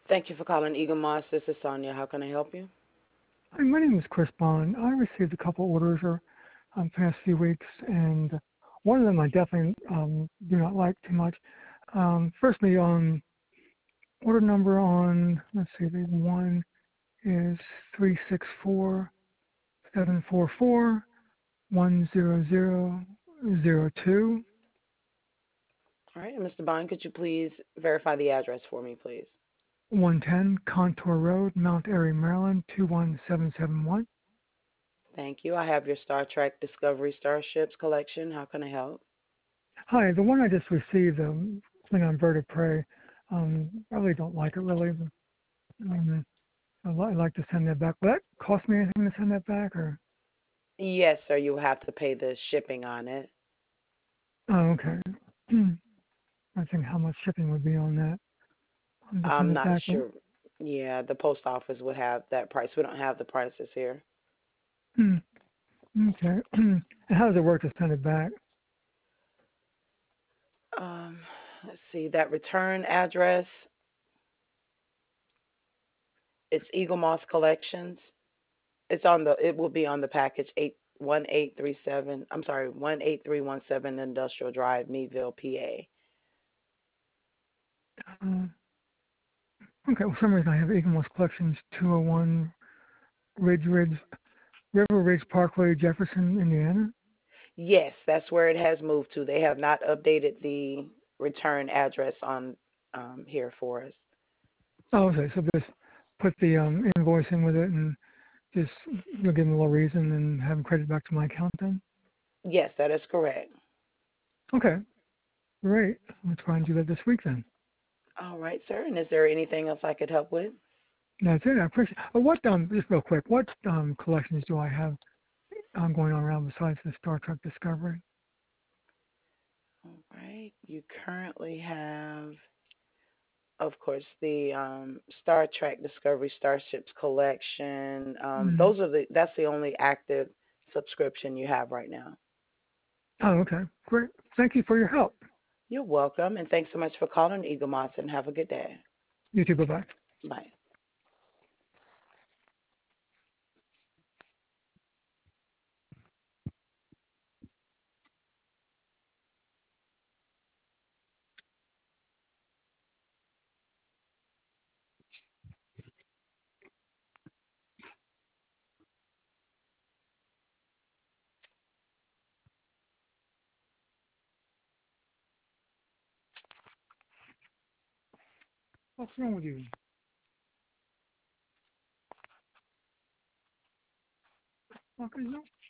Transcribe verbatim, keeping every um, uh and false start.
Thank you for calling Eagle Moss. This is Sonia. How can I help you? Hi, my name is Chris Bond. I received a couple orders or um, past few weeks, and one of them I definitely um, do not like too much. Um, firstly, on order number on, let's see, the one is three six four seven four four one zero zero zero two. All right, and mister Bond, could you please verify the address for me, please? one ten Contour Road, Mount Airy, Maryland two one seven seven one. Thank you. I have your Star Trek Discovery Starships collection. How can I help? Hi, the one I just received, um, thing on Bird of Prey, um, I really don't like it really. Um, I'd li- I'd like to send that back. Will that cost me anything to send that back, or? Yes, sir. You will have to pay the shipping on it. Oh, okay. Hmm. I think how much shipping would be on that. I'm to send I'm it not back. But, sure. Yeah, the post office would have that price. We don't have the prices here. hmm. Okay. And how does it work to send it back? Um, let's see. That return address, it's Eagle Moss Collections. It's on the. It will be on the package eight one eight three seven. I'm sorry, one eight three one seven Industrial Drive, Meadville, P A. Uh, okay. For some reason, I have Eaglemoss Collections two oh one Ridge Ridge River Ridge Parkway, Jefferson, Indiana. Yes, that's where it has moved to. They have not updated the return address on um, here for us. Oh, okay. So just put the um, invoice in with it, and just you'll give them a little reason and have them credit back to my account then. Yes, that is correct. Okay. Great. Let's try and do that this week then. All right, sir. And is there anything else I could help with? That's it. I appreciate. Oh, what um, just real quick, what um collections do I have um, going on around besides the Star Trek Discovery? All right. You currently have, of course, the um, Star Trek Discovery Starships collection. Um, Mm. those are the. That's the only active subscription you have right now. Oh, okay. Great. Thank you for your help. You're welcome, and thanks so much for calling Eagle Moss, and have a good day. You too. Bye bye. Bye. What's wrong with you? Okay, no.